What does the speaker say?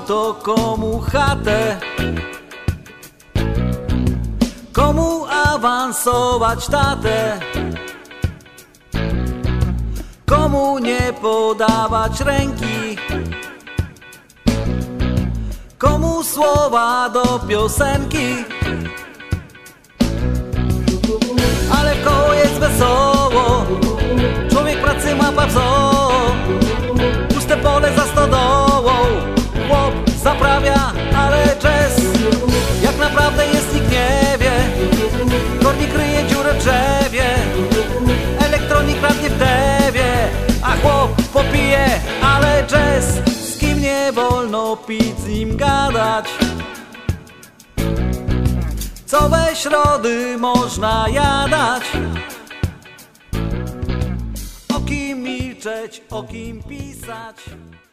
auto, komu chatę, komu awansować tatę, komu nie podawać ręki, komu słowa do piosenki. Ale w koło jest wesoło, człowiek pracy mapa w zoo, puste pole za stodołą, chłop zaprawia, ale jazz jak naprawdę jest, nikt nie wie. Kornik kryje dziurę w drzewie, elektronik kradnie w dewie, a chłop popije, ale jazz, z kim nie wolno pić, z nim gadać. Co we środy można jadać, o kim milczeć, o kim pisać.